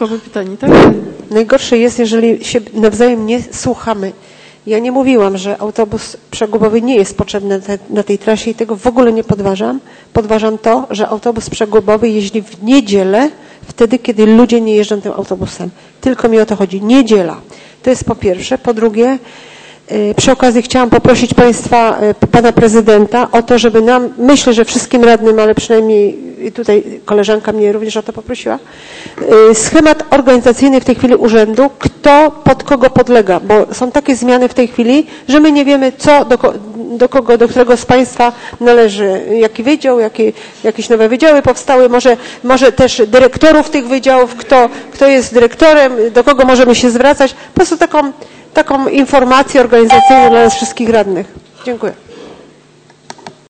Dodatkowe pytanie, tak? Najgorsze jest, jeżeli się nawzajem nie słuchamy. Ja nie mówiłam, że autobus przegubowy nie jest potrzebny na tej trasie i tego w ogóle nie podważam. Podważam to, że autobus przegubowy jeździ w niedzielę, wtedy, kiedy ludzie nie jeżdżą tym autobusem. Tylko mi o to chodzi. Niedziela. To jest po pierwsze. Po drugie, przy okazji chciałam poprosić Państwa, Pana Prezydenta o to, żeby nam, myślę, że wszystkim radnym, ale przynajmniej tutaj koleżanka mnie również o to poprosiła, schemat organizacyjny w tej chwili urzędu, kto pod kogo podlega, bo są takie zmiany w tej chwili, że my nie wiemy, co do którego z Państwa należy, jaki wydział, jakieś nowe wydziały powstały, może też dyrektorów tych wydziałów, kto jest dyrektorem, do kogo możemy się zwracać. Po prostu taką informację organizacyjną dla nas wszystkich radnych. Dziękuję.